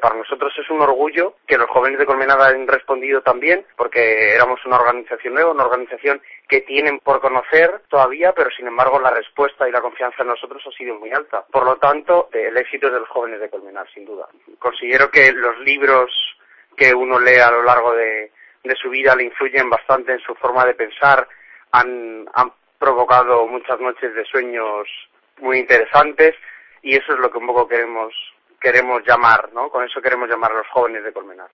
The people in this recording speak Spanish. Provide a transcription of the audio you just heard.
Para nosotros es un orgullo que los jóvenes de Colmenar hayan respondido también, porque éramos una organización nueva, una organización que tienen por conocer todavía, pero sin embargo la respuesta y la confianza en nosotros ha sido muy alta. Por lo tanto, el éxito es de los jóvenes de Colmenar, sin duda. Considero que los libros que uno lee a lo largo de su vida le influyen bastante en su forma de pensar, han provocado muchas noches de sueños muy interesantes, y eso es lo que un poco queremos llamar, ¿no? Con eso queremos llamar a los jóvenes de Colmenar.